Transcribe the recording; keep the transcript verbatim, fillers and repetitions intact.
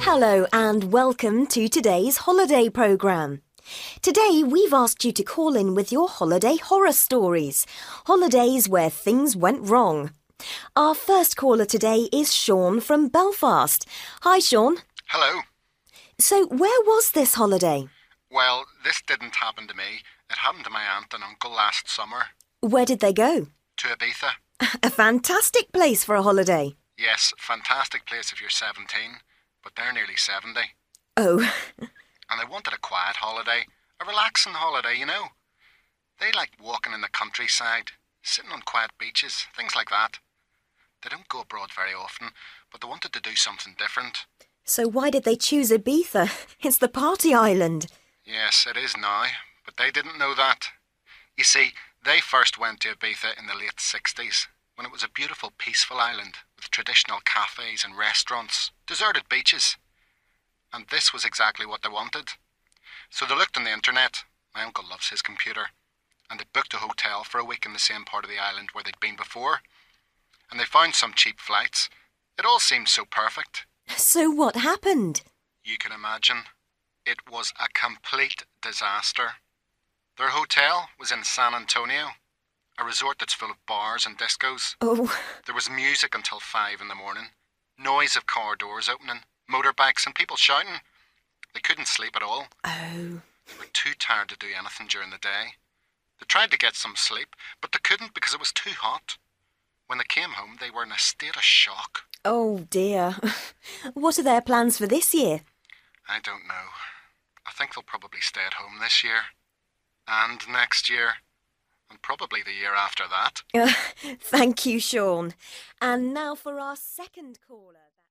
Hello and welcome to today's holiday programme. Today we've asked you to call in with your holiday horror stories, holidays where things went wrong. Our first caller today is Sean from Belfast. Hi Sean. Hello. So where was this holiday? Well, this didn't happen to me. It happened to my aunt and uncle last summer. Where did they go? To Ibiza. A fantastic place for a holiday. Yes, fantastic place if you're seventeen, but they're nearly seventy. Oh. And they wanted a quiet holiday, a relaxing holiday, you know. They like walking in the countryside, sitting on quiet beaches, things like that. They don't go abroad very often, but they wanted to do something different. So why did they choose Ibiza? It's the party island. Yes, it is now, but they didn't know that. You see, they first went to Ibiza in the late sixties, when it was a beautiful, peaceful island with traditional cafes and restaurants, deserted beaches. And this was exactly what they wanted. So they looked on the internet. My uncle loves his computer. And they booked a hotel for a week in the same part of the island where they'd been before. And they found some cheap flights. It all seemed so perfect. So what happened? You can imagine. It was a complete disaster. Their hotel was in San Antonio, a resort that's full of bars and discos. Oh. There was music until five in the morning, noise of car doors opening, motorbikes and people shouting. They couldn't sleep at all. Oh. They were too tired to do anything during the day. They tried to get some sleep, but they couldn't because it was too hot. When they came home, they were in a state of shock. Oh dear. What are their plans for this year? I don't know. I think they'll probably stay at home this year. And next year. And probably the year after that. Uh, thank you, Sean. And now for our second caller.